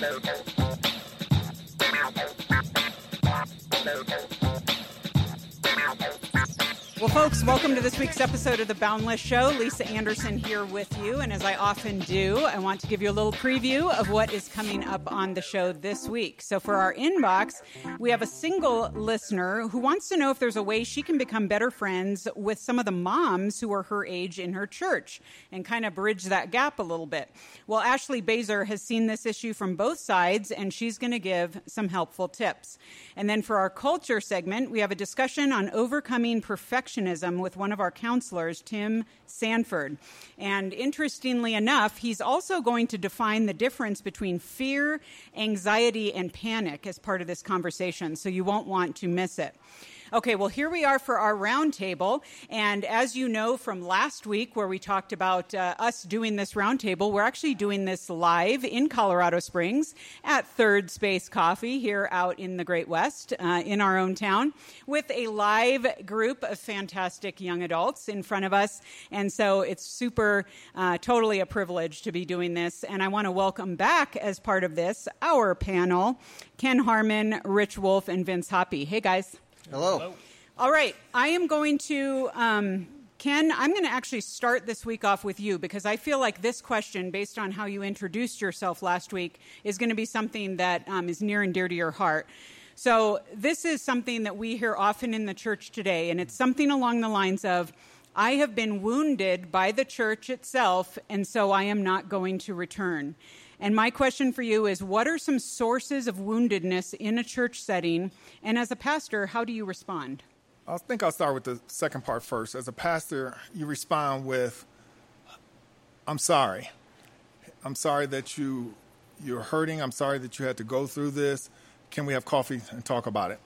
Well, folks, welcome to this week's episode of The Boundless Show. Lisa Anderson here with you, and as I often do, I want to give you a little preview of what is coming up on the show this week. So for our inbox, we have a single listener who wants to know if there's a way she can become better friends with some of the moms who are her age in her church and kind of bridge that gap a little bit. Well, Ashley Baser has seen this issue from both sides, and she's going to give some helpful tips. And then for our culture segment, we have a discussion on overcoming perfectionism with one of our counselors, Tim Sanford. And interestingly enough, he's also going to define the difference between fear, anxiety, and panic as part of this conversation, so you won't want to miss it. Okay, well, here we are for our roundtable. And as you know from last week where we talked about us doing this roundtable, we're actually doing this live in Colorado Springs at Third Space Coffee here out in the Great West in our own town with a live group of fantastic young adults in front of us. And so it's super, totally a privilege to be doing this. And I want to welcome back as part of this, our panel, Ken Harmon, Rich Wolf, and Vince Hoppe. Hey, guys. Hello. Hello. All right. I am going to, Ken, I'm going to actually start this week off with you because I feel like this question, based on how you introduced yourself last week, is going to be something that is near and dear to your heart. So this is something that we hear often in the church today, and it's something along the lines of, I have been wounded by the church itself, and so I am not going to return. And my question for you is, what are some sources of woundedness in a church setting? And as a pastor, how do you respond? I think I'll start with the second part first. As a pastor, you respond with, I'm sorry. I'm sorry that you're hurting. I'm sorry that you had to go through this. Can we have coffee and talk about it?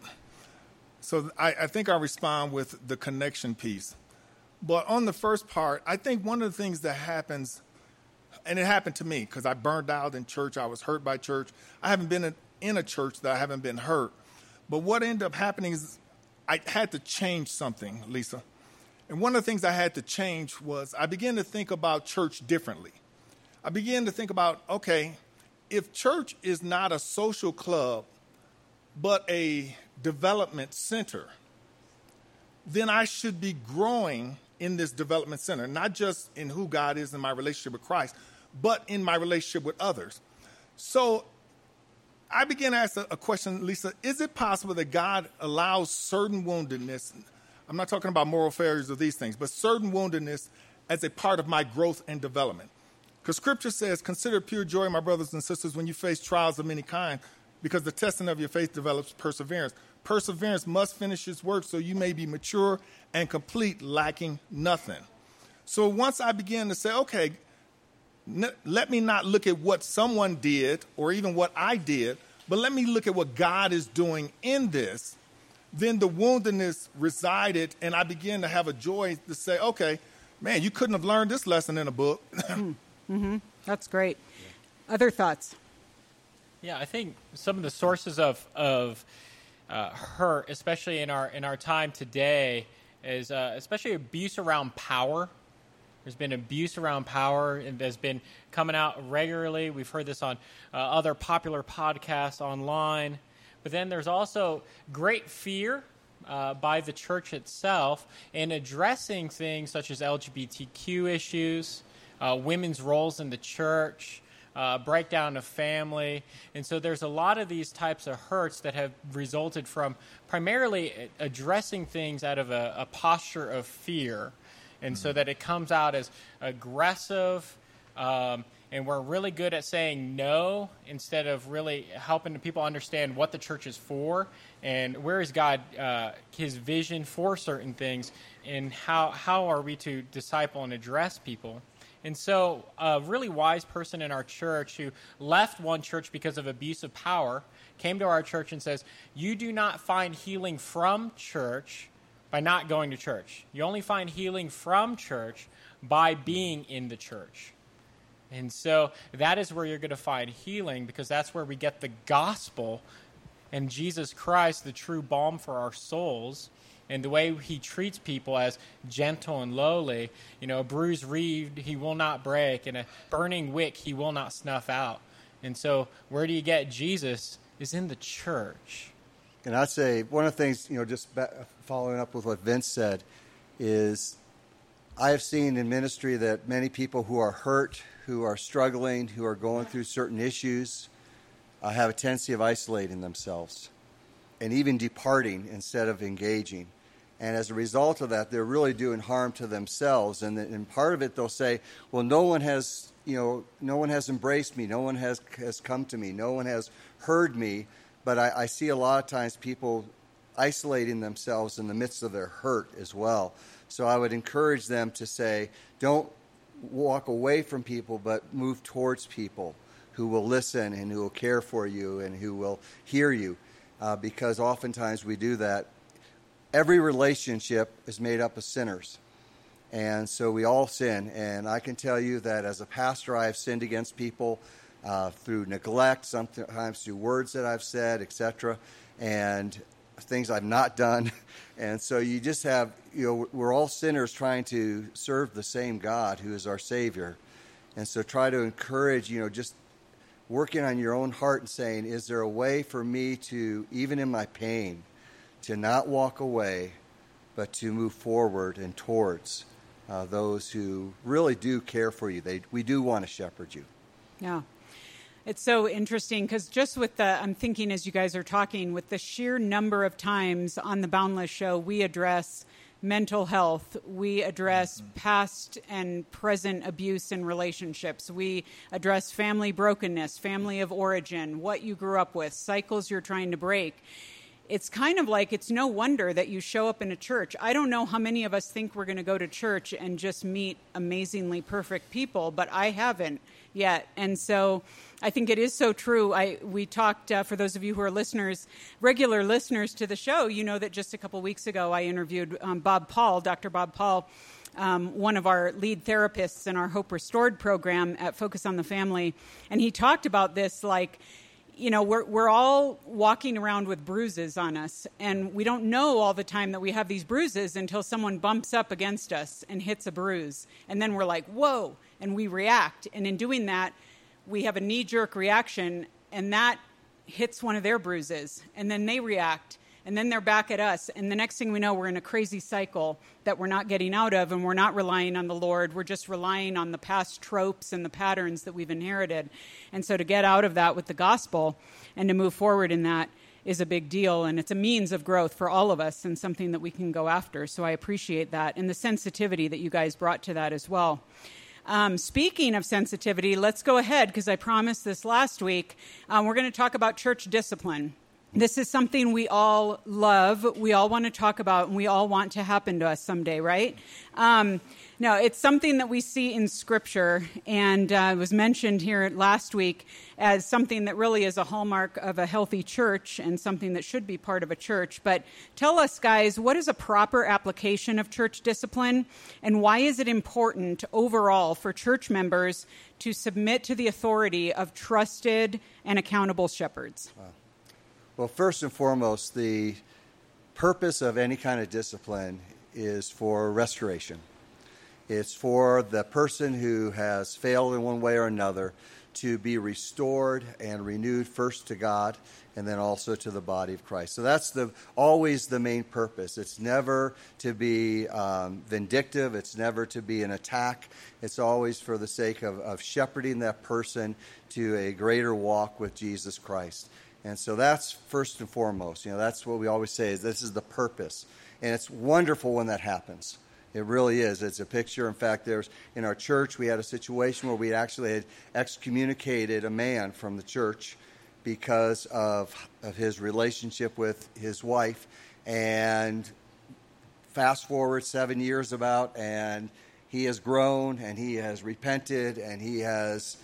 So I think I respond with the connection piece. But on the first part, I think one of the things that happens, and it happened to me because I burned out in church. I was hurt by church. I haven't been in a church that I haven't been hurt. But what ended up happening is I had to change something, Lisa. And one of the things I had to change was I began to think about church differently. I began to think about, okay, if church is not a social club, but a development center, then I should be growing in this development center, not just in who God is in my relationship with Christ, but in my relationship with others. So I began to ask a question, Lisa, is it possible that God allows certain woundedness, I'm not talking about moral failures or these things, but certain woundedness as a part of my growth and development? Because Scripture says, consider pure joy, my brothers and sisters, when you face trials of many kinds, because the testing of your faith develops perseverance. Perseverance must finish its work so you may be mature and complete, lacking nothing. So once I began to say, okay, let me not look at what someone did or even what I did, but let me look at what God is doing in this, then the woundedness resided, and I began to have a joy to say, okay, man, you couldn't have learned this lesson in a book. Mm-hmm. That's great. Other thoughts? Yeah, I think some of the sources of hurt, especially in our time today, is especially abuse around power. There's been abuse around power, and has been coming out regularly. We've heard this on other popular podcasts online. But then there's also great fear by the church itself in addressing things such as LGBTQ issues, women's roles in the church, breakdown of family. And so there's a lot of these types of hurts that have resulted from primarily addressing things out of a posture of fear. And so that it comes out as aggressive, and we're really good at saying no instead of really helping people understand what the church is for and where is God, his vision for certain things, and how are we to disciple and address people. And so a really wise person in our church who left one church because of abuse of power came to our church and says, you do not find healing from church by not going to church. You only find healing from church by being in the church. And so that is where you're going to find healing, because that's where we get the gospel and Jesus Christ, the true balm for our souls, and the way he treats people as gentle and lowly. You know, a bruised reed he will not break, and a burning wick he will not snuff out. And so where do you get Jesus is in the church. And I'd say one of the things, just following up with what Vince said, is I have seen in ministry that many people who are hurt, who are struggling, who are going through certain issues, have a tendency of isolating themselves and even departing instead of engaging. And as a result of that, they're really doing harm to themselves. And part of it, they'll say, well, no one has embraced me. No one has come to me. No one has heard me. But I see a lot of times people isolating themselves in the midst of their hurt as well. So I would encourage them to say, don't walk away from people, but move towards people who will listen and who will care for you and who will hear you. Because oftentimes we do that. Every relationship is made up of sinners. And so we all sin. And I can tell you that as a pastor, I have sinned against people through neglect, sometimes through words that I've said, etc., and things I've not done. And so you just have, we're all sinners trying to serve the same God who is our Savior. And so try to encourage, just working on your own heart and saying, is there a way for me to, even in my pain, to not walk away, but to move forward and towards those who really do care for you. We do want to shepherd you. Yeah. It's so interesting because just with I'm thinking as you guys are talking, with the sheer number of times on the Boundless Show, we address mental health, we address past and present abuse in relationships, we address family brokenness, family of origin, what you grew up with, cycles you're trying to break. It's kind of like it's no wonder that you show up in a church. I don't know how many of us think we're going to go to church and just meet amazingly perfect people, but I haven't yet. And so I think it is so true. We talked, for those of you who are listeners, regular listeners to the show, you know that just a couple weeks ago I interviewed Bob Paul, Dr. Bob Paul, one of our lead therapists in our Hope Restored program at Focus on the Family. And he talked about this we're all walking around with bruises on us, and we don't know all the time that we have these bruises until someone bumps up against us and hits a bruise. And then we're like, whoa, and we react. And in doing that, we have a knee-jerk reaction, and that hits one of their bruises. And then they react, and then they're back at us. And the next thing we know, we're in a crazy cycle that we're not getting out of, and we're not relying on the Lord. We're just relying on the past tropes and the patterns that we've inherited. And so to get out of that with the gospel and to move forward in that is a big deal, and it's a means of growth for all of us and something that we can go after. So I appreciate that and the sensitivity that you guys brought to that as well. Speaking of sensitivity, let's go ahead, because I promised this last week. We're going to talk about church discipline. This is something we all love, we all want to talk about, and we all want to happen to us someday, right? No, it's something that we see in Scripture, and it was mentioned here last week as something that really is a hallmark of a healthy church and something that should be part of a church. But tell us, guys, what is a proper application of church discipline, and why is it important overall for church members to submit to the authority of trusted and accountable shepherds? Wow. Well, first and foremost, the purpose of any kind of discipline is for restoration. It's for the person who has failed in one way or another to be restored and renewed first to God and then also to the body of Christ. So that's always the main purpose. It's never to be vindictive. It's never to be an attack. It's always for the sake of shepherding that person to a greater walk with Jesus Christ. And so that's first and foremost. That's what we always say is this is the purpose. And it's wonderful when that happens. It really is. It's a picture. In fact, in our church, we had a situation where we actually had excommunicated a man from the church because of his relationship with his wife. And fast forward 7 years and he has grown and he has repented and he has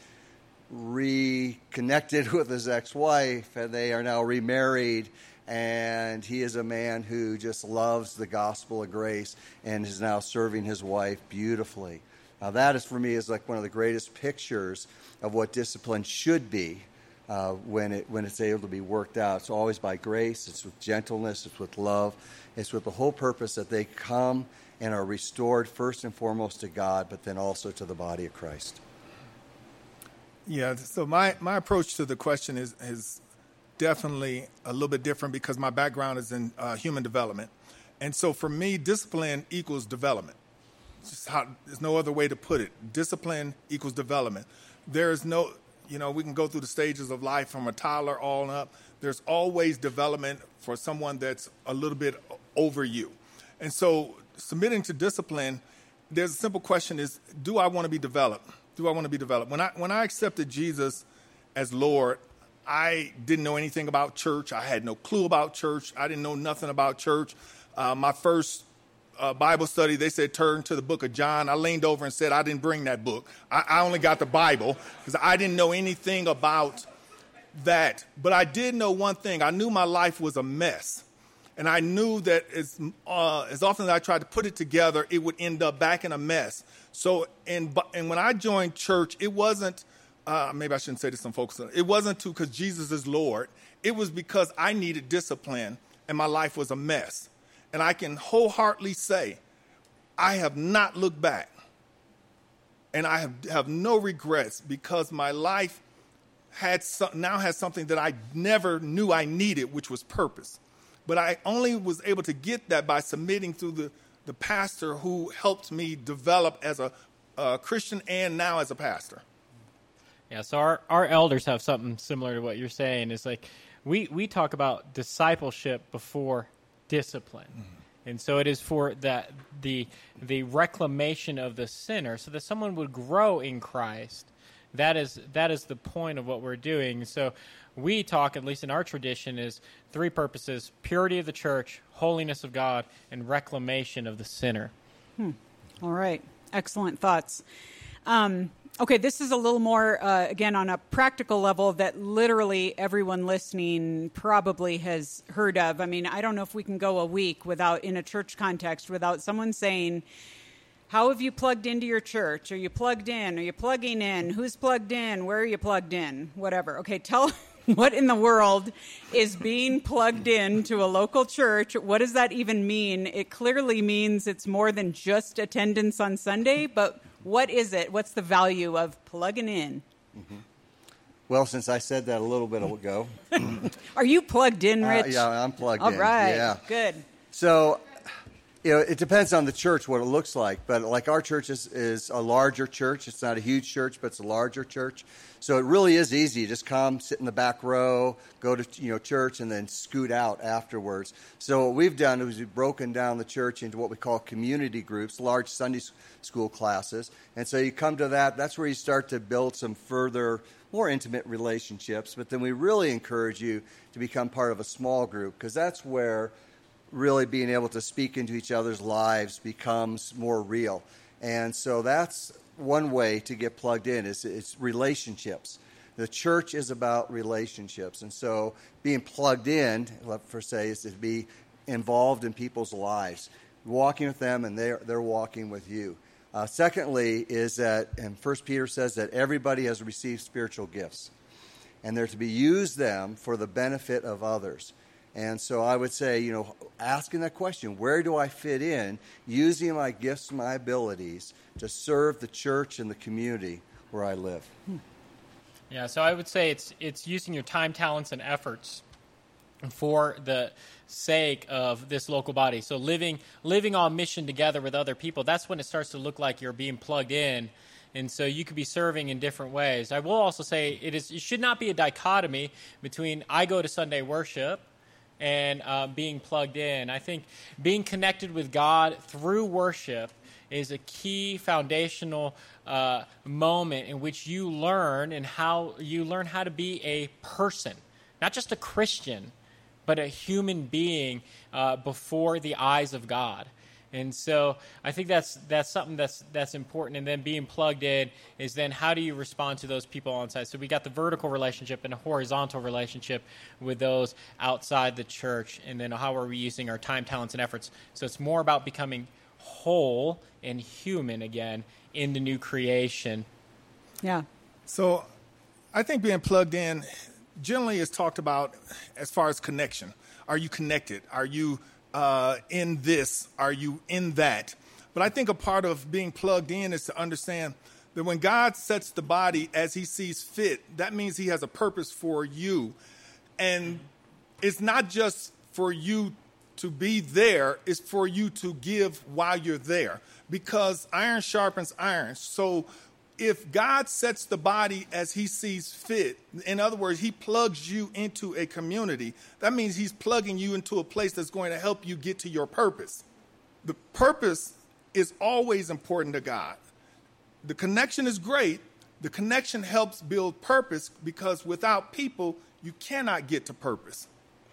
reconnected with his ex-wife, and they are now remarried, and he is a man who just loves the gospel of grace and is now serving his wife beautifully. Now that is, for me, is like one of the greatest pictures of what discipline should be when it's able to be worked out. It's always by grace, it's with gentleness, it's with love, it's with the whole purpose that they come and are restored first and foremost to God, but then also to the body of Christ. Yeah, so my approach to the question is definitely a little bit different because my background is in human development. And so for me, discipline equals development. There's no other way to put it. Discipline equals development. There's no, we can go through the stages of life from a toddler all up. There's always development for someone that's a little bit over you. And so submitting to discipline, there's a simple question is, do I want to be developed? Do I want to be developed? When I accepted Jesus as Lord, I didn't know anything about church. I had no clue about church. I didn't know nothing about church. My first Bible study, they said, turn to the book of John. I leaned over and said, I didn't bring that book. I only got the Bible because I didn't know anything about that. But I did know one thing. I knew my life was a mess. And I knew that as often as I tried to put it together, it would end up back in a mess. So, and when I joined church, it wasn't, maybe I shouldn't say this to some folks, it wasn't because Jesus is Lord. It was because I needed discipline and my life was a mess. And I can wholeheartedly say, I have not looked back. And I have no regrets because my life now has something that I never knew I needed, which was purpose. But I only was able to get that by submitting through the pastor who helped me develop as a Christian and now as a pastor. Yeah, so our elders have something similar to what you're saying. It's like we talk about discipleship before discipline. Mm-hmm. And so it is for the reclamation of the sinner so that someone would grow in Christ. That is the point of what we're doing. So we talk, at least in our tradition, is three purposes: purity of the church, holiness of God, and reclamation of the sinner. All right. Excellent thoughts. Okay, this is a little more, again, on a practical level that literally everyone listening probably has heard of. I mean, I don't know if we can go a week without, in a church context, without someone saying, how have you plugged into your church? Are you plugged in? Are you plugging in? Who's plugged in? Where are you plugged in? Whatever. Okay, tell what in the world is being plugged in to a local church? What does that even mean? It clearly means it's more than just attendance on Sunday, but what is it? What's the value of plugging in? Mm-hmm. Well, since I said that a little bit ago. Are you plugged in, Rich? Yeah, I'm plugged in. All right, yeah. Good. So, it depends on the church, what it looks like. But like our church is a larger church. It's not a huge church, but it's a larger church. So it really is easy. Just come, sit in the back row, go to church, and then scoot out afterwards. So what we've done is we've broken down the church into what we call community groups, large Sunday school classes. And so you come to that. That's where you start to build some further, more intimate relationships. But then we really encourage you to become part of a small group, because that's where really being able to speak into each other's lives becomes more real. And so that's one way to get plugged in, is it's relationships. The church is about relationships. And so being plugged in, per se, is to be involved in people's lives, walking with them, and they're walking with you. Secondly is that, and 1 Peter says that everybody has received spiritual gifts, and they're to be used them for the benefit of others. And so I would say, asking that question, where do I fit in, using my gifts and my abilities to serve the church and the community where I live? Yeah, so I would say it's using your time, talents, and efforts for the sake of this local body. So living on mission together with other people, that's when it starts to look like you're being plugged in. And so you could be serving in different ways. I will also say it should not be a dichotomy between I go to Sunday worship and being plugged in. I think being connected with God through worship is a key foundational moment in which you learn how to be a person, not just a Christian, but a human being before the eyes of God. And so I think that's something that's important. And then being plugged in is then how do you respond to those people on site? So we got the vertical relationship and a horizontal relationship with those outside the church. And then how are we using our time, talents, and efforts? So it's more about becoming whole and human again in the new creation. Yeah. So I think being plugged in generally is talked about as far as connection. Are you connected? Are you in this? Are you in that? But I think a part of being plugged in is to understand That when God sets the body as he sees fit, that means he has a purpose for you. And it's not just for you to be there, it's for you to give while you're there. Because iron sharpens iron. So if God sets the body as he sees fit, in other words, he plugs you into a community, that means he's plugging you into a place that's going to help you get to your purpose. The purpose is always important to God. The connection is great. The connection helps build purpose because without people, you cannot get to purpose.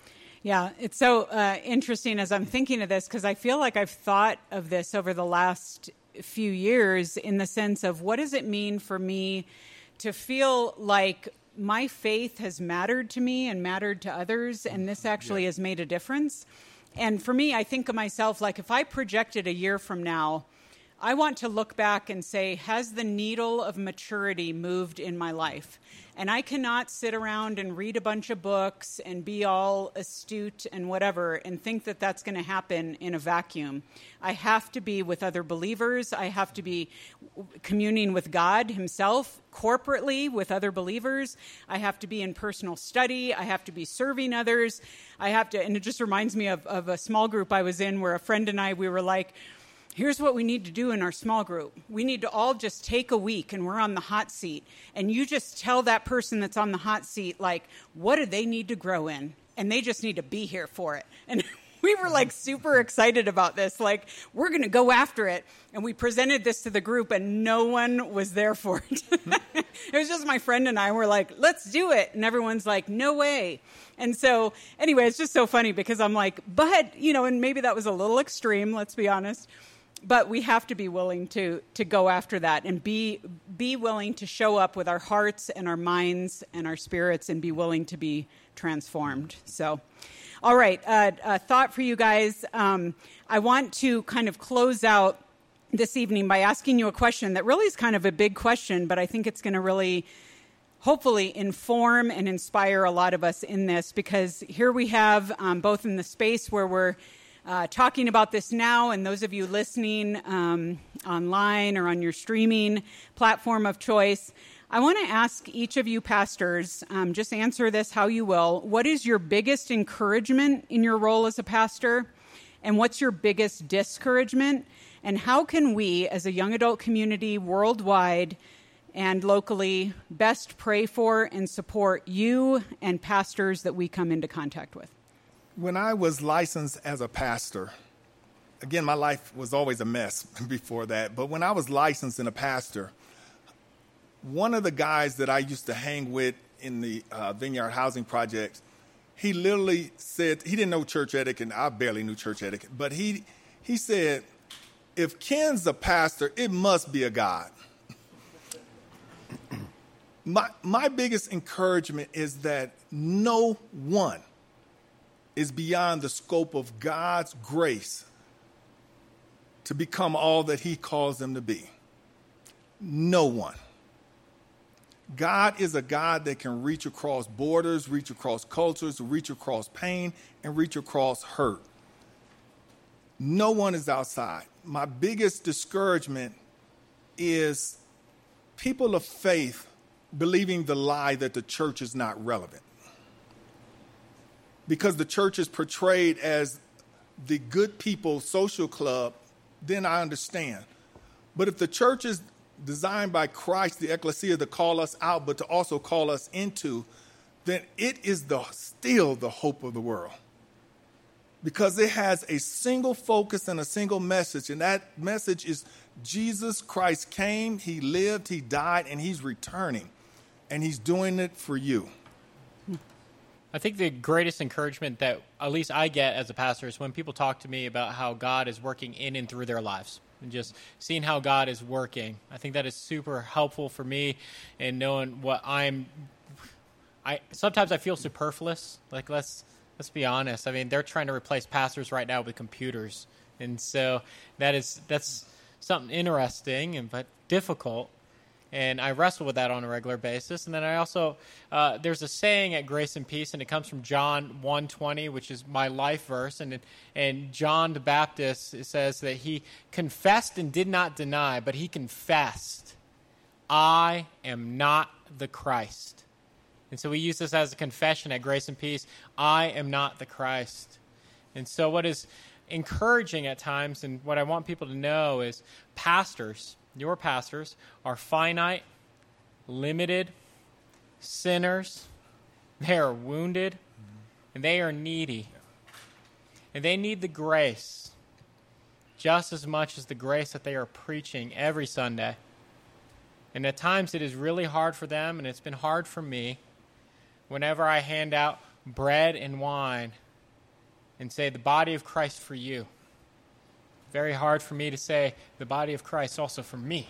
Yeah, it's so interesting as I'm thinking of this because I feel like I've thought of this over the last few years in the sense of what does it mean for me to feel like my faith has mattered to me and mattered to others, and this actually has made a difference. And for me, I think of myself like if I projected a year from now, I want to look back and say, has the needle of maturity moved in my life? And I cannot sit around and read a bunch of books and be all astute and whatever and think that that's going to happen in a vacuum. I have to be with other believers. I have to be communing with God himself corporately with other believers. I have to be in personal study. I have to be serving others. I have to, and it just reminds me of a small group I was in where a friend and I, we were like, here's what we need to do in our small group. We need to all just take a week and we're on the hot seat. And you just tell that person that's on the hot seat, like, what do they need to grow in? And they just need to be here for it. And we were like super excited about this. Like, we're going to go after it. And we presented this to the group and no one was there for it. It was just my friend and I were like, let's do it. And everyone's like, no way. And so anyway, it's just so funny because I'm like, but, you know, and maybe that was a little extreme, let's be honest. But we have to be willing to go after that and be willing to show up with our hearts and our minds and our spirits and be willing to be transformed. So, all right, a thought for you guys. I want to kind of close out this evening by asking you a question that really is kind of a big question, but I think it's going to really hopefully inform and inspire a lot of us in this because here we have both in the space where we're talking about this now, and those of you listening online or on your streaming platform of choice, I want to ask each of you pastors, just answer this how you will. What is your biggest encouragement in your role as a pastor? And what's your biggest discouragement? And how can we, as a young adult community worldwide and locally, best pray for and support you and pastors that we come into contact with? When I was licensed as a pastor, again, my life was always a mess before that, but when I was licensed and a pastor, one of the guys that I used to hang with in the Vineyard Housing Project, he literally said, he didn't know church etiquette, and I barely knew church etiquette, but he said, if Ken's a pastor, it must be a God. My biggest encouragement is that no one is beyond the scope of God's grace to become all that he calls them to be. No one. God is a God that can reach across borders, reach across cultures, reach across pain, and reach across hurt. No one is outside. My biggest discouragement is people of faith believing the lie that the church is not relevant. Because the church is portrayed as the good people social club, then I understand. But if the church is designed by Christ, the ecclesia, to call us out, but to also call us into, then it is still the hope of the world. Because it has a single focus and a single message, and that message is Jesus Christ came, he lived, he died, and he's returning. And he's doing it for you. I think the greatest encouragement that at least I get as a pastor is when people talk to me about how God is working in and through their lives and just seeing how God is working. I think that is super helpful for me in knowing what sometimes I feel superfluous. Like, let's be honest. I mean, they're trying to replace pastors right now with computers. And so that's something interesting but difficult. And I wrestle with that on a regular basis. And then I also, there's a saying at Grace and Peace, and it comes from John 1:20, which is my life verse. And John the Baptist says that he confessed and did not deny, but he confessed I am not the Christ. And so we use this as a confession at Grace and Peace. I am not the Christ. And so what is encouraging at times, and what I want people to know is pastors, your pastors, are finite, limited, sinners. They are wounded, and they are needy. And they need the grace just as much as the grace that they are preaching every Sunday. And at times it is really hard for them, and it's been hard for me whenever I hand out bread and wine and say, the body of Christ for you. Very hard for me to say, the body of Christ also for me.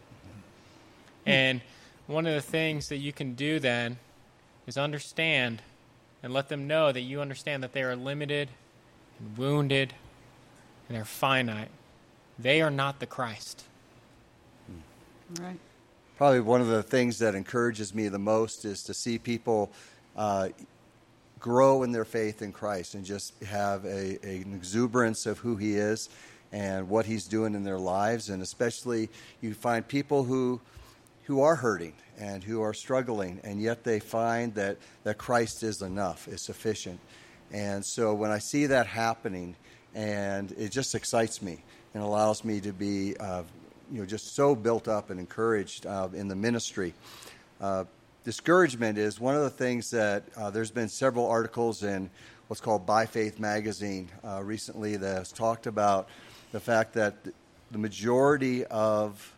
And one of the things that you can do then is understand and let them know that you understand that they are limited and wounded and they're finite. They are not the Christ. Right. Probably one of the things that encourages me the most is to see people grow in their faith in Christ and just have an exuberance of who he is and what he's doing in their lives. And especially you find people who are hurting and who are struggling, and yet they find that Christ is enough, is sufficient. And so when I see that happening, and it just excites me and allows me to be just so built up and encouraged in the ministry. Discouragement is one of the things that there's been several articles in what's called By Faith magazine recently that has talked about the fact that the majority of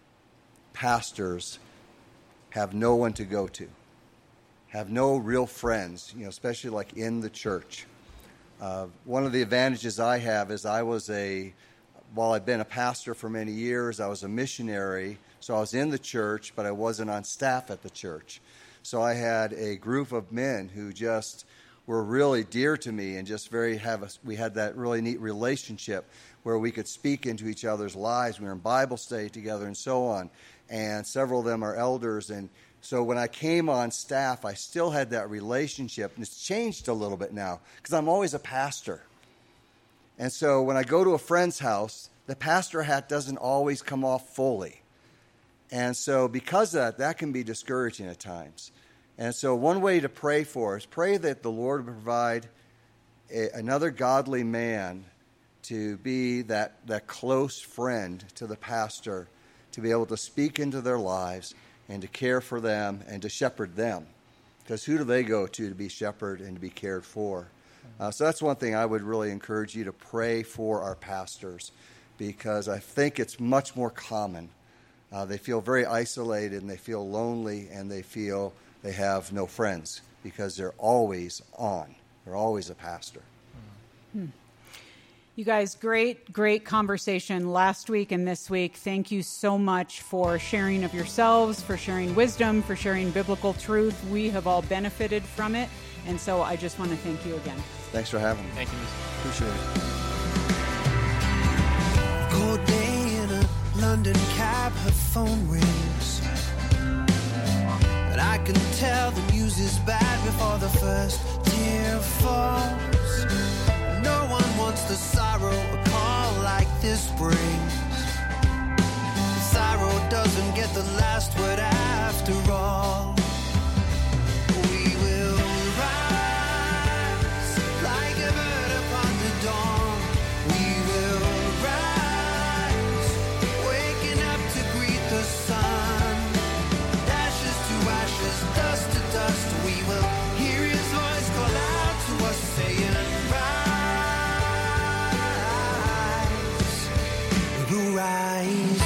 pastors have no one to go to, have no real friends, especially like in the church. One of the advantages I have is while I've been a pastor for many years, I was a missionary, so I was in the church, but I wasn't on staff at the church. So I had a group of men who just were really dear to me and just we had that really neat relationship where we could speak into each other's lives. We were in Bible study together and so on. And several of them are elders. And so when I came on staff, I still had that relationship. And it's changed a little bit now because I'm always a pastor. And so when I go to a friend's house, the pastor hat doesn't always come off fully. And so because of that can be discouraging at times. And so one way to pray is pray that the Lord will provide another godly man to be that close friend to the pastor, to be able to speak into their lives and to care for them and to shepherd them. Because who do they go to be shepherded and to be cared for? So that's one thing I would really encourage you to pray for our pastors, because I think it's much more common. They feel very isolated and they feel lonely and they feel they have no friends because they're always on. They're always a pastor. You guys, great conversation last week and this week. Thank you so much for sharing of yourselves, for sharing wisdom, for sharing biblical truth. We have all benefited from it. And so I just want to thank you again. Thanks for having me. Thank you. Appreciate it. Cold day in a London cab, her phone rings. But I can tell the news is bad before the first tear falls. No one wants the sorrow a call like this brings. The sorrow doesn't get the last word after all. We will rise like a bird upon the dawn. We will rise, waking up to greet the sun. Ashes to ashes, dust to dust. We will hear his voice call out to us saying, rise.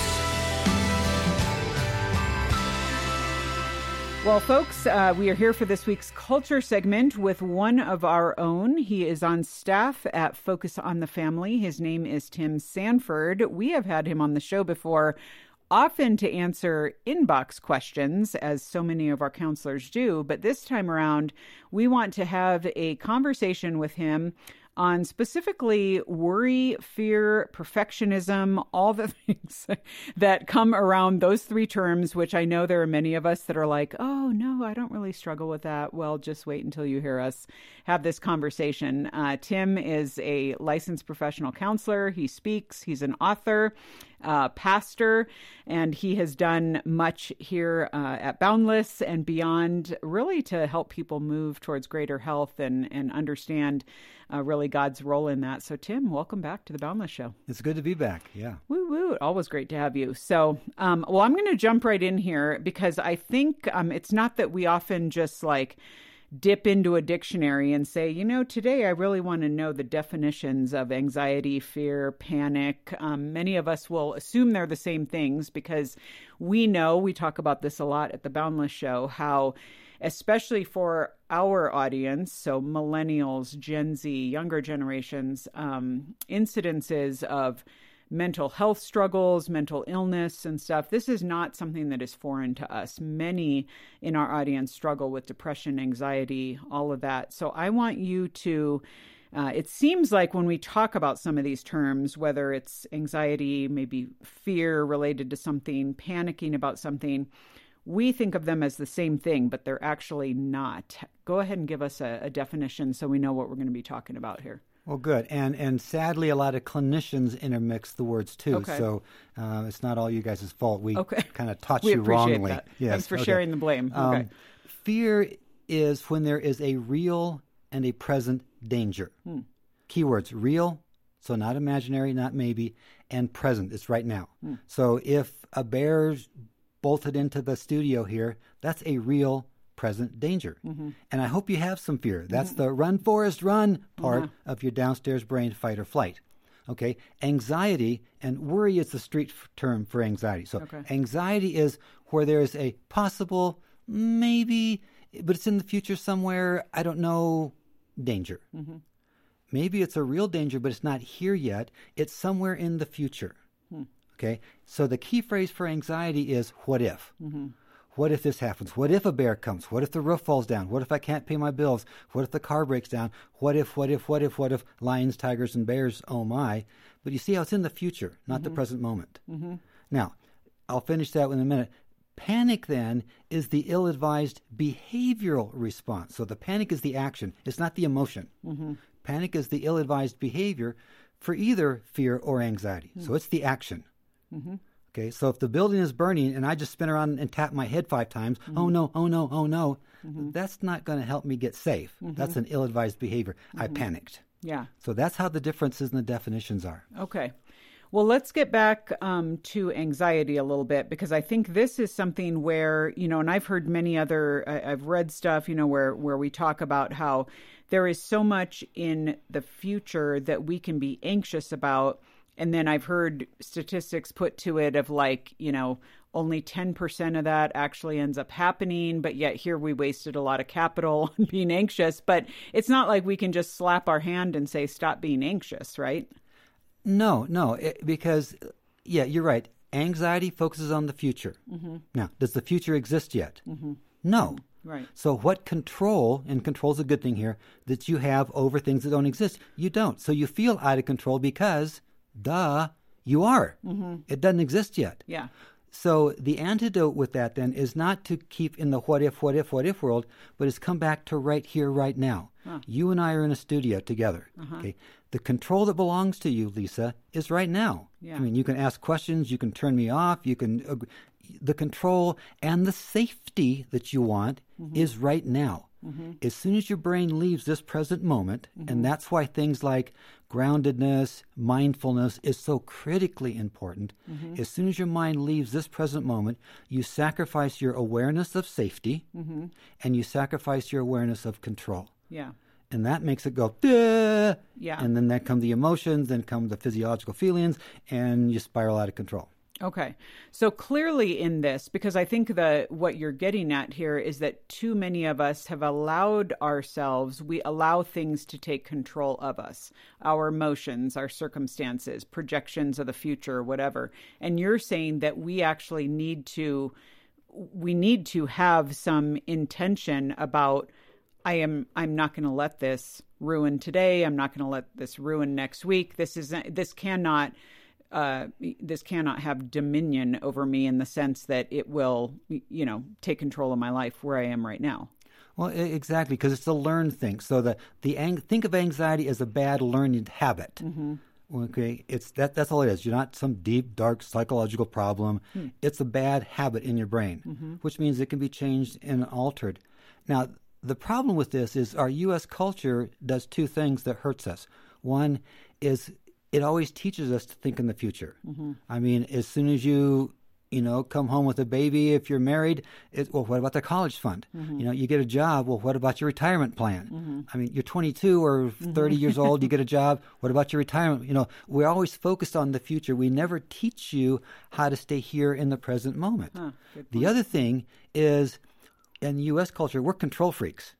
Well, folks, we are here for this week's Culture segment with one of our own. He is on staff at Focus on the Family. His name is Tim Sanford. We have had him on the show before, often to answer inbox questions, as so many of our counselors do. But this time around, we want to have a conversation with him on specifically worry, fear, perfectionism, all the things that come around those three terms, which I know there are many of us that are like, oh, no, I don't really struggle with that. Well, just wait until you hear us have this conversation. Tim is a licensed professional counselor. He speaks. He's an author. pastor, and he has done much here at Boundless and beyond, really to help people move towards greater health and understand really God's role in that. So, Tim, welcome back to the Boundless Show. It's good to be back. Yeah. Woo woo! Always great to have you. So, well, I'm going to jump right in here because I think it's not that we often just like dip into a dictionary and say, today I really want to know the definitions of anxiety, fear, panic. Many of us will assume they're the same things because we talk about this a lot at the Boundless Show, how especially for our audience, so millennials, Gen Z, younger generations, incidences of mental health struggles, mental illness and stuff. This is not something that is foreign to us. Many in our audience struggle with depression, anxiety, all of that. So I want you to, it seems like when we talk about some of these terms, whether it's anxiety, maybe fear related to something, panicking about something, we think of them as the same thing, but they're actually not. Go ahead and give us a definition so we know what we're going to be talking about here. Well, good. And sadly, a lot of clinicians intermix the words, too. Okay. So it's not all you guys' fault. We kind of taught we you appreciate wrongly. That. Yes. Thanks for sharing the blame. Okay. Fear is when there is a real and a present danger. Keywords, real, so not imaginary, not maybe, and present. It's right now. So if a bear's bolted into the studio here, that's a real present danger. And I hope you have some fear. That's the run, Forrest, run part of your downstairs brain, fight or flight. Okay? Anxiety, and worry is the street term for anxiety. So anxiety is where there's a possible, maybe, but it's in the future somewhere, I don't know, danger. Maybe it's a real danger, but it's not here yet. It's somewhere in the future. Okay? So the key phrase for anxiety is what if? What if this happens? What if a bear comes? What if the roof falls down? What if I can't pay my bills? What if the car breaks down? What if lions, tigers, and bears, oh my. But you see how it's in the future, not the present moment. Now, I'll finish that in a minute. Panic, then, is the ill-advised behavioral response. So the panic is the action. It's not the emotion. Panic is the ill-advised behavior for either fear or anxiety. So it's the action. Okay, so if the building is burning and I just spin around and tap my head 5 times, oh no, oh no, oh no, that's not going to help me get safe. That's an ill-advised behavior. I panicked. Yeah. So that's how the differences in the definitions are. Okay. Well, let's get back to anxiety a little bit, because I think this is something where, and I've heard many other, I've read stuff, where we talk about how there is so much in the future that we can be anxious about. And then I've heard statistics put to it of like, only 10% of that actually ends up happening. But yet here we wasted a lot of capital on being anxious. But it's not like we can just slap our hand and say, stop being anxious, right? No, because, you're right. Anxiety focuses on the future. Now, does the future exist yet? No. Right. So what control, and control is a good thing here, that you have over things that don't exist? You don't. So you feel out of control because... you are. It doesn't exist yet. Yeah. So the antidote with that then is not to keep in the what if world, but is come back to right here, right now. You and I are in a studio together. Okay. The control that belongs to you, Lisa, is right now. Yeah. I mean, you can ask questions, you can turn me off, you can... the control and the safety that you want is right now. As soon as your brain leaves this present moment, and that's why things like groundedness, mindfulness is so critically important. As soon as your mind leaves this present moment, you sacrifice your awareness of safety and you sacrifice your awareness of control. Yeah. And that makes it go, duh! Yeah. And then come the emotions, then come the physiological feelings, and you spiral out of control. Okay. So clearly in this, because I think what you're getting at here is that too many of us have allowed ourselves, we allow things to take control of us, our emotions, our circumstances, projections of the future, whatever. And you're saying that we actually need to have some intention about, I'm not going to let this ruin today. I'm not going to let this ruin next week. This cannot have dominion over me in the sense that it will, take control of my life where I am right now. Well, exactly, because it's a learned thing. So think of anxiety as a bad learned habit. Okay, that's all it is. You're not some deep, dark psychological problem. It's a bad habit in your brain, which means it can be changed and altered. Now, the problem with this is our U.S. culture does two things that hurts us. One is it always teaches us to think in the future. I mean, as soon as you come home with a baby, if you're married, well, what about the college fund? You get a job. Well, what about your retirement plan? I mean, you're 22 or 30 years old, you get a job. What about your retirement? We're always focused on the future. We never teach you how to stay here in the present moment. The other thing is, in U.S. culture, we're control freaks.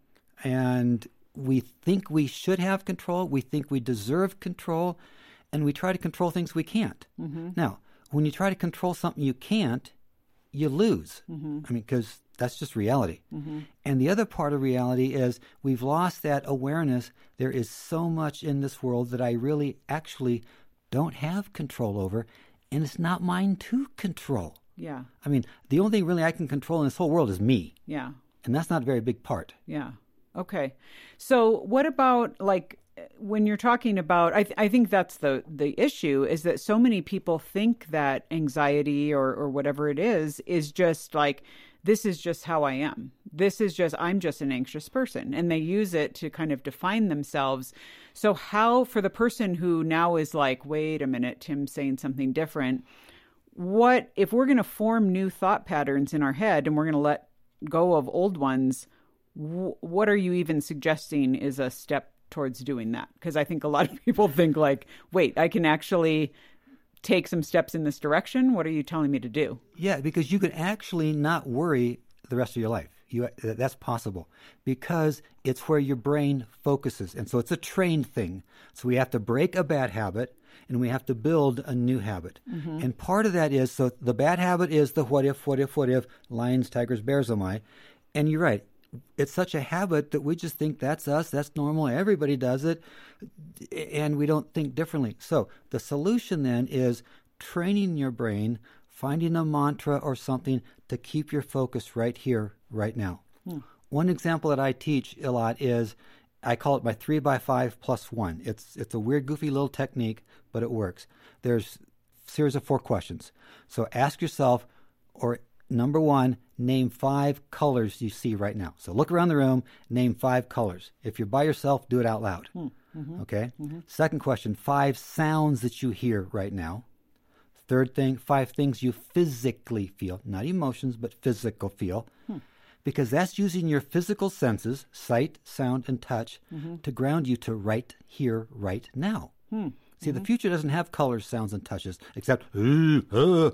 And we think we should have control. We think we deserve control. And we try to control things we can't. Now, when you try to control something you can't, you lose. I mean, because that's just reality. And the other part of reality is we've lost that awareness. There is so much in this world that I really actually don't have control over, and it's not mine to control. Yeah. I mean, the only thing really I can control in this whole world is me. Yeah. And that's not a very big part. Yeah. Okay. So what about, like, when you're talking about, I think that's the issue, is that so many people think that anxiety or whatever it is just like, this is just how I am. I'm just an anxious person. And they use it to kind of define themselves. So how, for the person who now is like, wait a minute, Tim's saying something different, what, if we're going to form new thought patterns in our head and we're going to let go of old ones, what are you even suggesting is a step towards doing that? Because I think a lot of people think like, wait, I can actually take some steps in this direction. What are you telling me to do? Yeah, because you could actually not worry the rest of your life. That's possible because it's where your brain focuses. And so it's a trained thing. So we have to break a bad habit and we have to build a new habit. And part of that is, so the bad habit is the what if, lions, tigers, bears, am I? And you're right. It's such a habit that we just think that's us, that's normal, everybody does it, and we don't think differently. So the solution then is training your brain, finding a mantra or something to keep your focus right here, right now. One example that I teach a lot is, I call it my 3x5+1. It's a weird, goofy little technique, but it works. There's a series of 4 questions. So ask yourself, or number 1, name 5 colors you see right now. So look around the room, name 5 colors. If you're by yourself, do it out loud. Okay? Second question, 5 sounds that you hear right now. Third thing, 5 things you physically feel. Not emotions, but physical feel. Because that's using your physical senses, sight, sound, and touch, to ground you to right here, right now. See, the future doesn't have colors, sounds, and touches, except, it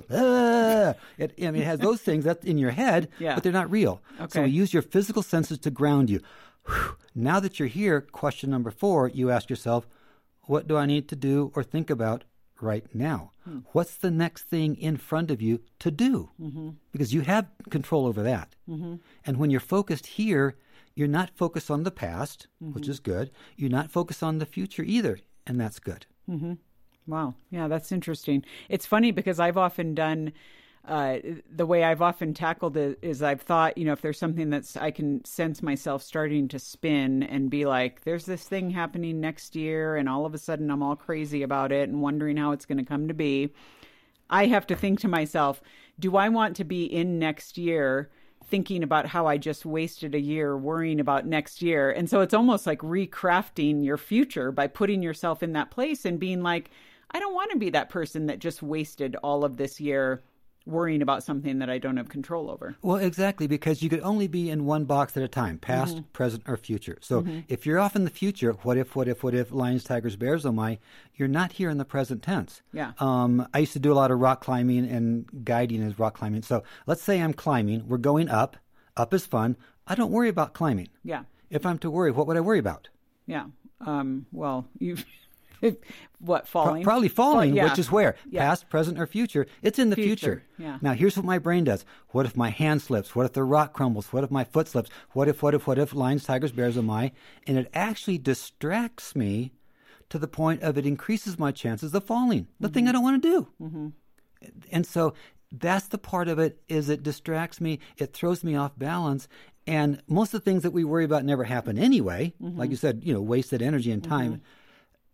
has those things that's in your head, but they're not real. So use your physical senses to ground you. Now that you're here, question number 4, you ask yourself, what do I need to do or think about right now? What's the next thing in front of you to do? Because you have control over that. And when you're focused here, you're not focused on the past, which is good. You're not focused on the future either, and that's good. Wow. Yeah, that's interesting. It's funny because I've often done, the way I've often tackled it is I've thought, if there's something I can sense myself starting to spin and be like, there's this thing happening next year and all of a sudden I'm all crazy about it and wondering how it's going to come to be. I have to think to myself, do I want to be in next year thinking about how I just wasted a year worrying about next year? And so it's almost like recrafting your future by putting yourself in that place and being like, I don't want to be that person that just wasted all of this year worrying about something that I don't have control over. Well, exactly, because you could only be in one box at a time, past, present, or future. So if you're off in the future, what if, lions, tigers, bears, oh my, you're not here in the present tense. Yeah. I used to do a lot of rock climbing and guiding as rock climbing. So let's say I'm climbing. We're going up. Up is fun. I don't worry about climbing. Yeah. If I'm to worry, what would I worry about? Yeah. Well, what, falling? Probably falling, yeah. which is where? Yeah. Past, present, or future? It's in the future. Yeah. Now, here's what my brain does. What if my hand slips? What if the rock crumbles? What if my foot slips? What if, lions, tigers, bears, am I? And it actually distracts me to the point of it increases my chances of falling, the thing I don't want to do. And so that's the part of it, is it distracts me. It throws me off balance. And most of the things that we worry about never happen anyway. Like you said, wasted energy and time.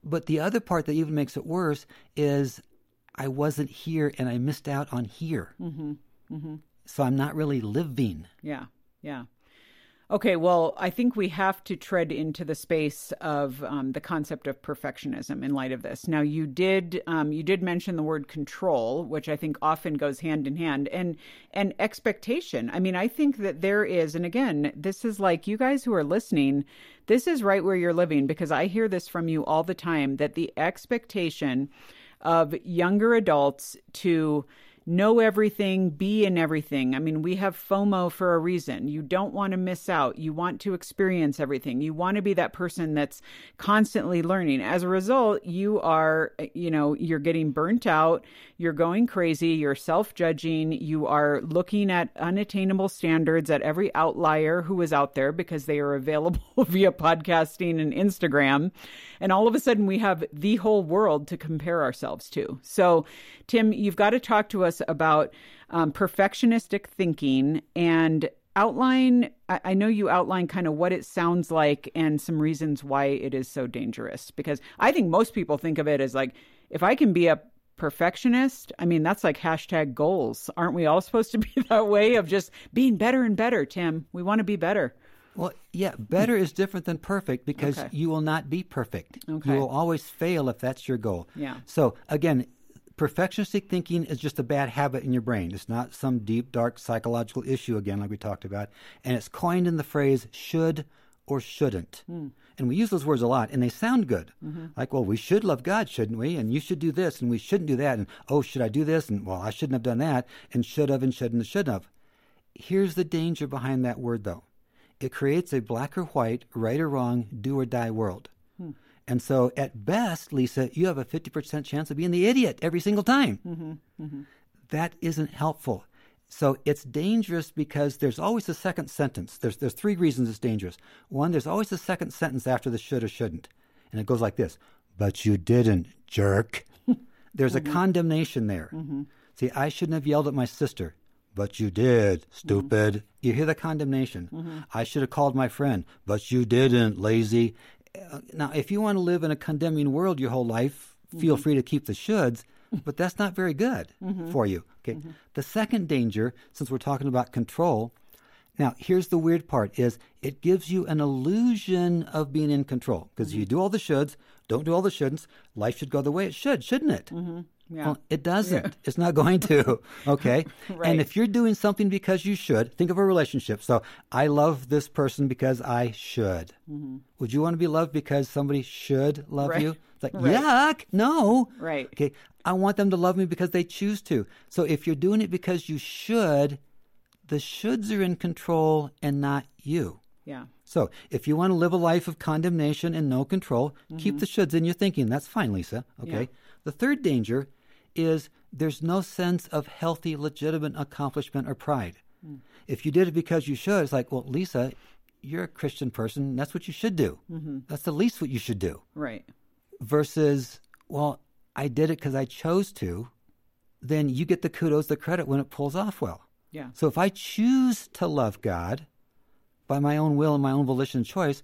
But the other part that even makes it worse is I wasn't here and I missed out on here. So I'm not really living. Yeah. Okay, well, I think we have to tread into the space of the concept of perfectionism in light of this. Now, you did mention the word control, which I think often goes hand in hand, and expectation. I mean, I think that there is, and again, this is like you guys who are listening, this is right where you're living, because I hear this from you all the time, that the expectation of younger adults to know everything, be in everything. I mean, we have FOMO for a reason. You don't want to miss out. You want to experience everything. You want to be that person that's constantly learning. As a result, you are, you're getting burnt out. You're going crazy. You're self-judging. You are looking at unattainable standards at every outlier who is out there because they are available via podcasting and Instagram. And all of a sudden we have the whole world to compare ourselves to. So, Tim, you've got to talk to us about perfectionistic thinking and outline. I know you outline kind of what it sounds like and some reasons why it is so dangerous, because I think most people think of it as like, if I can be a perfectionist, I mean, that's like hashtag goals. Aren't we all supposed to be that way of just being better and better, Tim? We want to be better. Well, yeah, better is different than perfect because you will not be perfect. Okay. You will always fail if that's your goal. Yeah. So again, perfectionistic thinking is just a bad habit in your brain. It's not some deep, dark psychological issue, again, like we talked about. And it's coined in the phrase should or shouldn't. And we use those words a lot, and they sound good. Like, well, we should love God, shouldn't we? And you should do this, and we shouldn't do that. And, oh, should I do this? And, well, I shouldn't have done that. And should have and shouldn't and shouldn't have. Here's the danger behind that word, though. It creates a black or white, right or wrong, do or die world. And so at best, Lisa, you have a 50% chance of being the idiot every single time. That isn't helpful. So it's dangerous because there's always a second sentence. There's three reasons it's dangerous. One, there's always a second sentence after the should or shouldn't. And it goes like this: but you didn't, jerk. There's a condemnation there. See, I shouldn't have yelled at my sister. But you did, stupid. You hear the condemnation. I should have called my friend. But you didn't, lazy. Now, if you want to live in a condemning world your whole life, feel free to keep the shoulds, but that's not very good for you. Okay. The second danger, since we're talking about control, now here's the weird part, is it gives you an illusion of being in control. Because you do all the shoulds, don't do all the shouldn'ts, life should go the way it should, shouldn't it? Yeah. Well, it doesn't. Yeah. It's not going to. Okay. Right. And if you're doing something because you should, think of a relationship. So I love this person because I should. Would you want to be loved because somebody should love you? It's like, yuck. No. Right. Okay. I want them to love me because they choose to. So if you're doing it because you should, the shoulds are in control and not you. Yeah. So if you want to live a life of condemnation and no control, keep the shoulds in your thinking. That's fine, Lisa. Okay. Yeah. The third danger is there's no sense of healthy, legitimate accomplishment or pride. If you did it because you should, it's like, well, Lisa, you're a Christian person. That's what you should do. That's the least what you should do. Right. Versus, well, I did it because I chose to. Then you get the kudos, the credit when it pulls off well. Yeah. So if I choose to love God by my own will and my own volition and choice,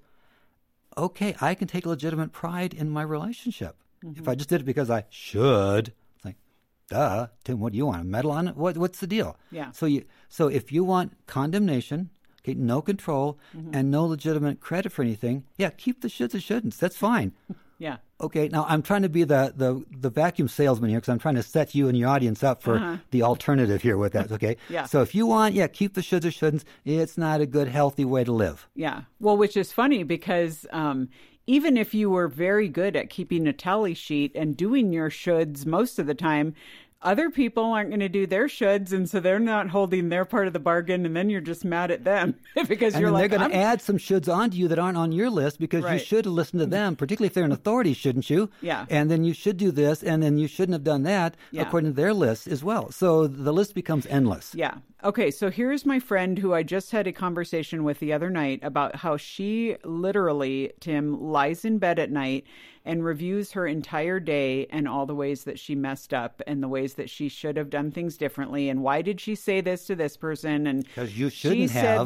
okay, I can take legitimate pride in my relationship. If I just did it because I should, it's like, duh, Tim, what do you want? A medal on it? What's the deal? Yeah. So if you want condemnation, okay, no control, and no legitimate credit for anything, yeah, keep the shoulds and shouldn'ts. That's fine. Yeah. Okay, now I'm trying to be the vacuum salesman here because I'm trying to set you and your audience up for the alternative here with that, okay? Yeah. So if you want, keep the shoulds or shouldn'ts. It's not a good, healthy way to live. Yeah. Well, which is funny because even if you were very good at keeping a tally sheet and doing your shoulds most of the time, other people aren't going to do their shoulds, and so they're not holding their part of the bargain, and then you're just mad at them because you're like, they're going to add some shoulds onto you that aren't on your list because you should have listened to them, particularly if they're an authority, shouldn't you? Yeah. And then you should do this, and then you shouldn't have done that according to their list as well. So the list becomes endless. Yeah. Okay, so here's my friend who I just had a conversation with the other night about how she literally, Tim, lies in bed at night and reviews her entire day and all the ways that she messed up and the ways that she should have done things differently. And why did she say this to this person? And because you shouldn't have. Said that,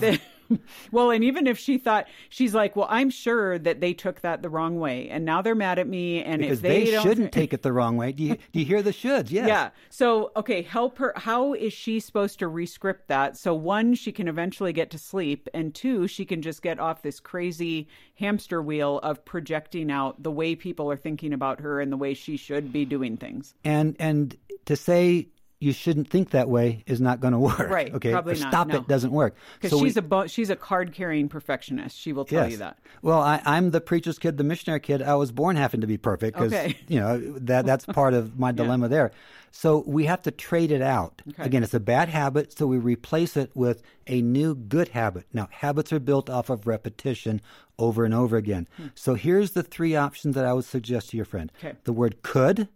Well, and even if she thought, she's like, well, I'm sure that they took that the wrong way, and now they're mad at me. And because if they don't, shouldn't take it the wrong way. Do you hear the shoulds? Yes. Yeah. So, okay, help her. How is she supposed to rescript that? So, one, she can eventually get to sleep, and two, she can just get off this crazy hamster wheel of projecting out the way people are thinking about her and the way she should be doing things. And to say you shouldn't think that way is not going to work. Right. Okay. Probably Or not. stop No. it doesn't work. Because she's a card-carrying perfectionist. She will tell Yes. you that. Well, I'm the preacher's kid, the missionary kid. I was born having to be perfect because, Okay. that's part of my dilemma there. So we have to trade it out. Okay. Again, it's a bad habit, so we replace it with a new good habit. Now, habits are built off of repetition over and over again. So here's the three options that I would suggest to your friend. Okay. The word could,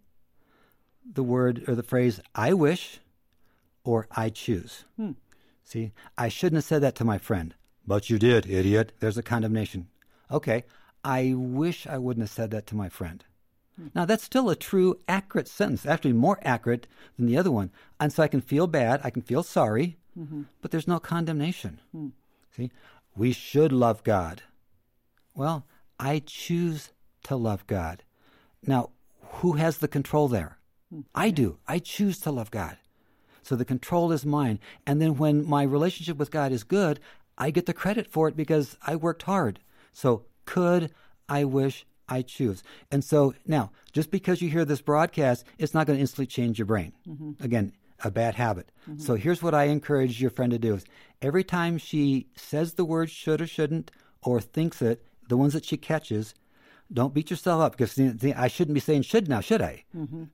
the word or the phrase I wish, or I choose. See, I shouldn't have said that to my friend. But you did, idiot. There's a condemnation. Okay, I wish I wouldn't have said that to my friend. Now, that's still a true, accurate sentence, actually more accurate than the other one. And so I can feel bad, I can feel sorry, but there's no condemnation. See, we should love God. Well, I choose to love God. Now, who has the control there? I do. I choose to love God. So the control is mine. And then when my relationship with God is good, I get the credit for it because I worked hard. So could, I wish, I choose. And so now, just because you hear this broadcast, it's not going to instantly change your brain. Again, a bad habit. So here's what I encourage your friend to do is every time she says the word should or shouldn't or thinks it, the ones that she catches, don't beat yourself up because I shouldn't be saying should now, should I?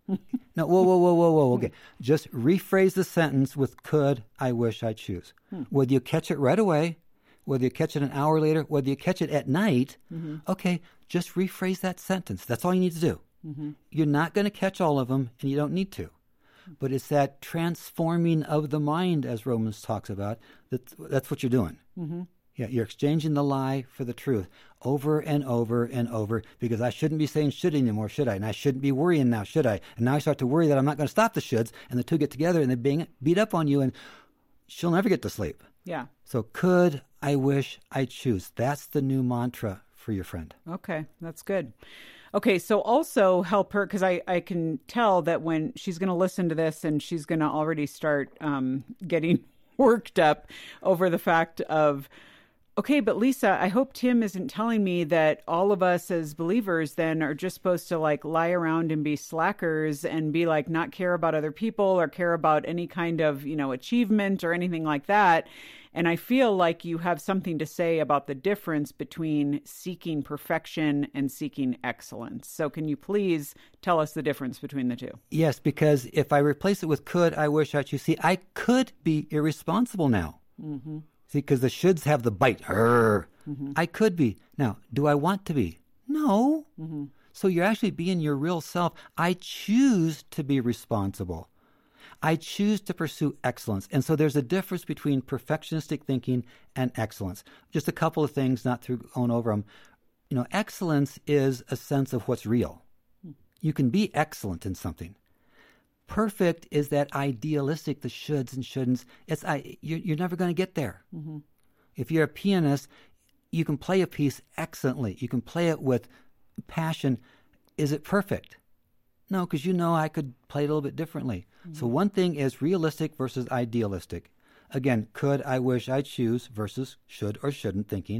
No, whoa. Okay. Just rephrase the sentence with could, I wish, I choose. Whether you catch it right away, whether you catch it an hour later, whether you catch it at night, okay, just rephrase that sentence. That's all you need to do. You're not going to catch all of them, and you don't need to. But it's that transforming of the mind, as Romans talks about, that's what you're doing. Yeah, you're exchanging the lie for the truth over and over and over because I shouldn't be saying should anymore, should I? And I shouldn't be worrying now, should I? And now I start to worry that I'm not going to stop the shoulds, and the two get together and they beat up on you, and she'll never get to sleep. Yeah. So could, I wish, I choose. That's the new mantra for your friend. Okay, that's good. Okay, so also help her, because I can tell that when she's going to listen to this and she's going to already start getting worked up over the fact of, okay, but Lisa, I hope Tim isn't telling me that all of us as believers then are just supposed to like lie around and be slackers and be like not care about other people or care about any kind of, achievement or anything like that. And I feel like you have something to say about the difference between seeking perfection and seeking excellence. So can you please tell us the difference between the two? Yes, because if I replace it with could, I wish, I choose. See, I could be irresponsible now. See, because the shoulds have the bite. I could be. Now, do I want to be? No. So you're actually being your real self. I choose to be responsible. I choose to pursue excellence. And so there's a difference between perfectionistic thinking and excellence. Just a couple of things, not through going over them. Excellence is a sense of what's real. You can be excellent in something. Perfect is that idealistic, the shoulds and shouldn'ts. You're never going to get there. If you're a pianist, you can play a piece excellently. You can play it with passion. Is it perfect? No, because I could play it a little bit differently. So one thing is realistic versus idealistic. Again, could, I wish, I choose versus should or shouldn't thinking.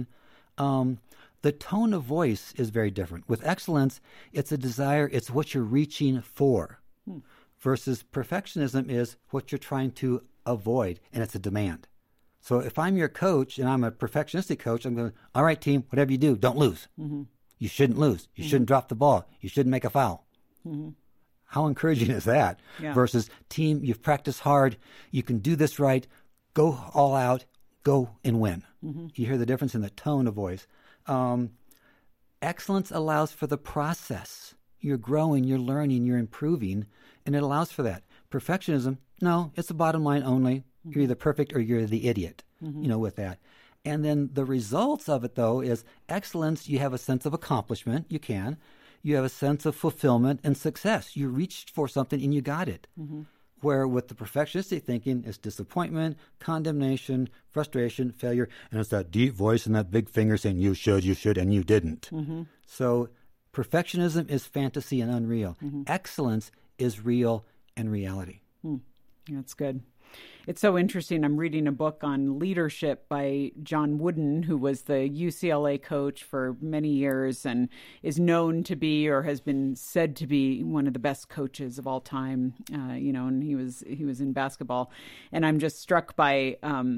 The tone of voice is very different. With excellence, it's a desire, it's what you're reaching for. Versus perfectionism is what you're trying to avoid, and it's a demand. So if I'm your coach and I'm a perfectionistic coach, I'm going, all right, team, whatever you do, don't lose. You shouldn't lose. You shouldn't drop the ball. You shouldn't make a foul. How encouraging is that? Yeah. Versus, team, you've practiced hard. You can do this right. Go all out. Go and win. You hear the difference in the tone of voice. Excellence allows for the process. You're growing, you're learning, you're improving, and it allows for that. Perfectionism, no, it's the bottom line only. You're either perfect or you're the idiot, with that. And then the results of it, though, is excellence. You have a sense of accomplishment. You can. You have a sense of fulfillment and success. You reached for something and you got it. Where with the perfectionistic thinking, it's disappointment, condemnation, frustration, failure, and it's that deep voice and that big finger saying, you should, and you didn't. So perfectionism is fantasy and unreal. Excellence is real and reality. That's good. It's so interesting. I'm reading a book on leadership by John Wooden, who was the UCLA coach for many years and is known to be, or has been said to be, one of the best coaches of all time. And he was in basketball, and I'm just struck by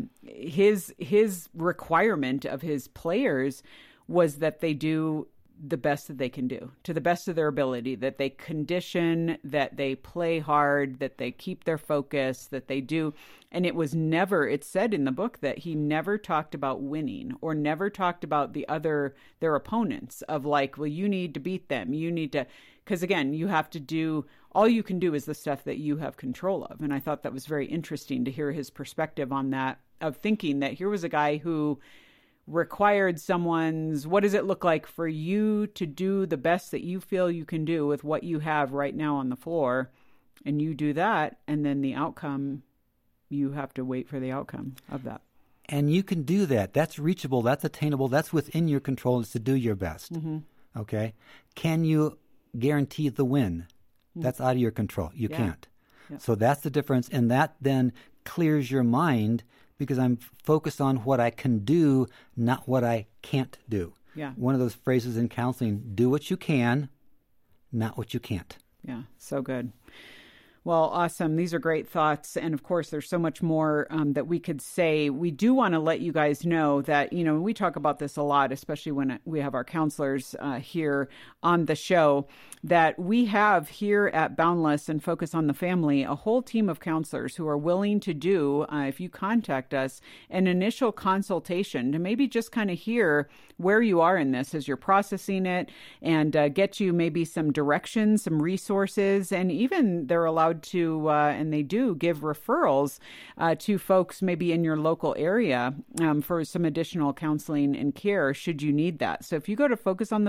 his requirement of his players was that they do the best that they can do to the best of their ability, that they condition, that they play hard, that they keep their focus, that they do. And it said in the book that he never talked about winning or never talked about their opponents of like, well, you need to beat them. You need to, because again, you have to do, all you can do is the stuff that you have control of. And I thought that was very interesting to hear his perspective on that, of thinking that here was a guy who required someone's, what does it look like for you to do the best that you feel you can do with what you have right now on the floor, and you do that, and then the outcome, you have to wait for the outcome of that. And you can do that. That's reachable. That's attainable. That's within your control, is to do your best. Okay? Can you guarantee the win? That's out of your control. You can't. Yeah. So that's the difference. And that then clears your mind, because I'm focused on what I can do, not what I can't do. Yeah. One of those phrases in counseling, do what you can, not what you can't. Yeah, so good. Well, awesome. These are great thoughts. And of course, there's so much more that we could say. We do want to let you guys know that, we talk about this a lot, especially when we have our counselors here on the show, that we have here at Boundless and Focus on the Family, a whole team of counselors who are willing to do, if you contact us, an initial consultation to maybe just kind of hear where you are in this as you're processing it, and get you maybe some direction, some resources, and even they're allowed to, and they do give referrals to folks maybe in your local area for some additional counseling and care should you need that. So if you go to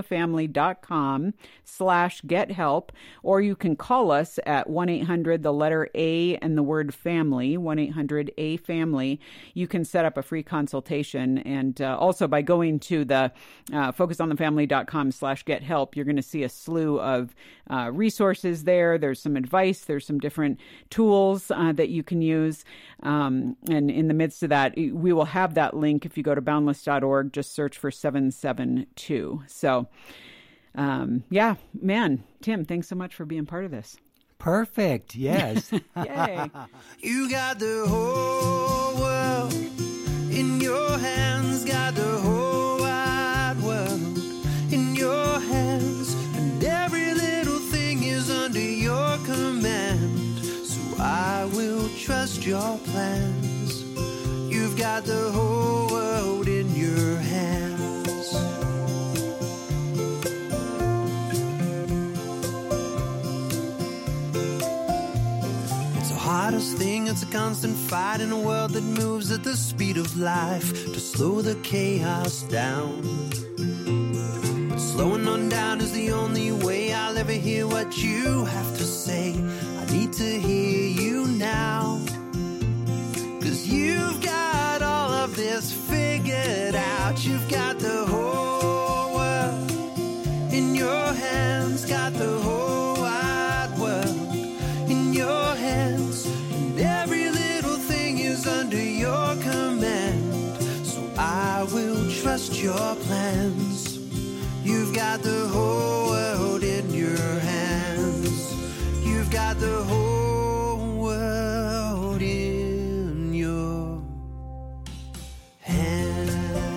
focusonthefamily.com/gethelp, or you can call us at 1-800, the letter A and the word family, 1-800-A-FAMILY, you can set up a free consultation. And also by going to the focusonthefamily.com/gethelp, you're going to see a slew of resources there. There's some advice. There's some different tools that you can use. And in the midst of that, we will have that link. If you go to boundless.org, just search for 772. So, yeah, man, Tim, thanks so much for being part of this. Perfect. Yes. Yay. You got the whole world in your hands, got the whole wide world in your hands, and every little thing is under your command. So I will trust your plans. You've got the whole world in your hands. Hardest thing, it's a constant fight in a world that moves at the speed of life to slow the chaos down. But slowing on down is the only way I'll ever hear what you have to say. I need to hear you now, 'cause you've got all of this figured out. You've got the whole world in your hands, got the whole wide world in your hands, and every little thing is under your command. So I will trust your plans. You've got the whole world in your hands. You've got the whole world in your hands.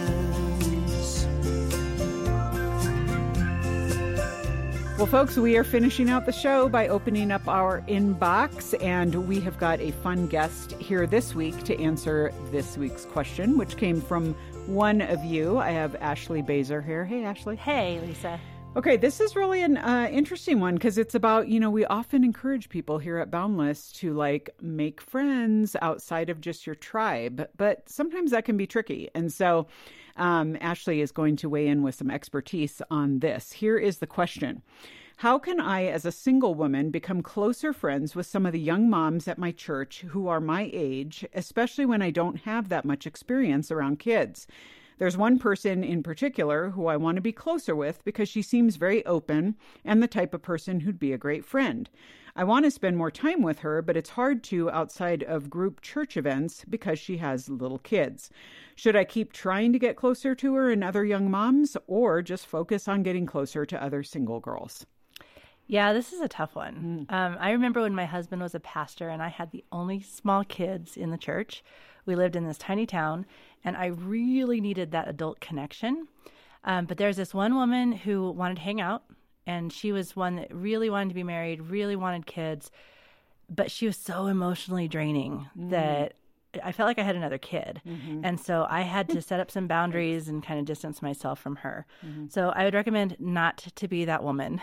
Well, folks, we are finishing out the show by opening up our inbox, and we have got a fun guest here this week to answer this week's question, which came from one of you. I have Ashley Baser here. Hey, Ashley. Hey, Lisa. Okay, this is really an interesting one, because it's about, we often encourage people here at Boundless to make friends outside of just your tribe, but sometimes that can be tricky. And so Ashley is going to weigh in with some expertise on this. Here is the question. How can I, as a single woman, become closer friends with some of the young moms at my church who are my age, especially when I don't have that much experience around kids? There's one person in particular who I want to be closer with because she seems very open and the type of person who'd be a great friend. I want to spend more time with her, but it's hard to outside of group church events because she has little kids. Should I keep trying to get closer to her and other young moms, or just focus on getting closer to other single girls? Yeah, this is a tough one. I remember when my husband was a pastor and I had the only small kids in the church. We lived in this tiny town, and I really needed that adult connection. But there's this one woman who wanted to hang out, and she was one that really wanted to be married, really wanted kids, but she was so emotionally draining that I felt like I had another kid. And so I had to set up some boundaries and kind of distance myself from her. So I would recommend not to be that woman.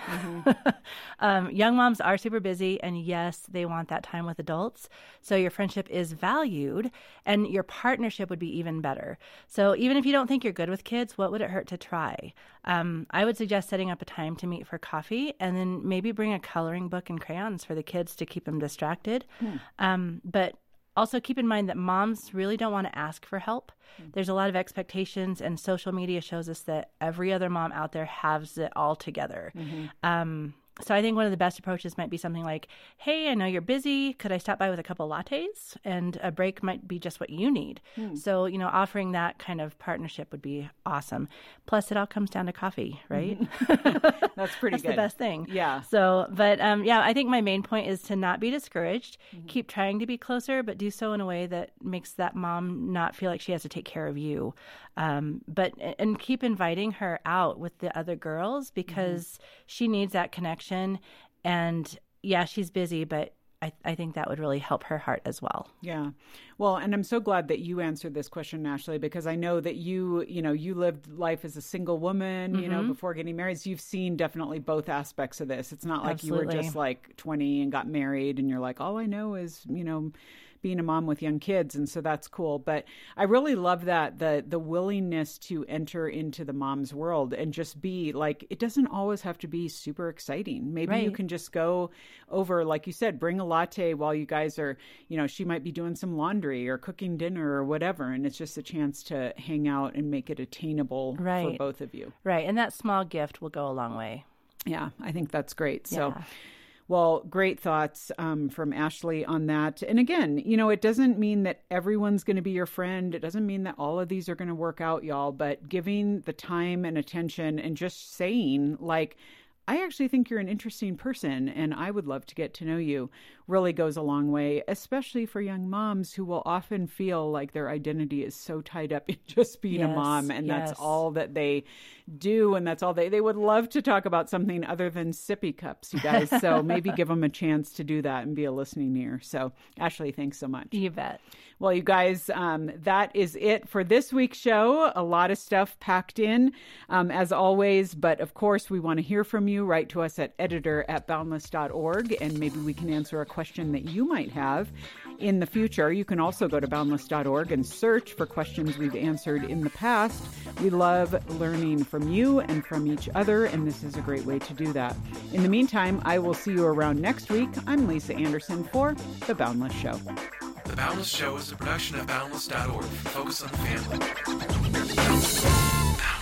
Young moms are super busy, and yes, they want that time with adults. So your friendship is valued, and your partnership would be even better. So even if you don't think you're good with kids, what would it hurt to try? I would suggest setting up a time to meet for coffee, and then maybe bring a coloring book and crayons for the kids to keep them distracted. But also, keep in mind that moms really don't want to ask for help. There's a lot of expectations, and social media shows us that every other mom out there has it all together. So I think one of the best approaches might be something like, hey, I know you're busy. Could I stop by with a couple lattes? And a break might be just what you need. So, offering that kind of partnership would be awesome. Plus, it all comes down to coffee, right? That's pretty That's good. the best thing. Yeah. So, but I think my main point is to not be discouraged. Keep trying to be closer, but do so in a way that makes that mom not feel like she has to take care of you. And keep inviting her out with the other girls because she needs that connection. And yeah, she's busy, but I think that would really help her heart as well. Yeah. Well, and I'm so glad that you answered this question, Ashley, because I know that you lived life as a single woman, before getting married. So you've seen definitely both aspects of this. It's not like you were just like 20 and got married and you're like, all I know is, being a mom with young kids. And so that's cool. But I really love that, the willingness to enter into the mom's world and just be like, it doesn't always have to be super exciting. Maybe you can just go over, like you said, bring a latte while you guys are, she might be doing some laundry or cooking dinner or whatever. And it's just a chance to hang out and make it attainable for both of you. Right. And that small gift will go a long way. Yeah, I think that's great. So. Well, great thoughts from Ashley on that. And again, it doesn't mean that everyone's going to be your friend. It doesn't mean that all of these are going to work out, y'all. But giving the time and attention and just saying, like, I actually think you're an interesting person and I would love to get to know you, really goes a long way, especially for young moms who will often feel like their identity is so tied up in just being a mom, and that's all that they do, and that's all they would love to talk about something other than sippy cups, you guys. So maybe give them a chance to do that and be a listening ear. So Ashley, thanks so much. You bet. Well, you guys, that is it for this week's show. A lot of stuff packed in, as always. But of course, we want to hear from you. Write to us at editor@boundless.org, and maybe we can answer a question that you might have in the future. You can also go to boundless.org and search for questions we've answered in the past. We love learning from you and from each other, and this is a great way to do that. In the meantime, I will see you around next week. I'm Lisa Anderson for The Boundless Show. The Boundless Show is a production of Boundless.org. Focus on the family.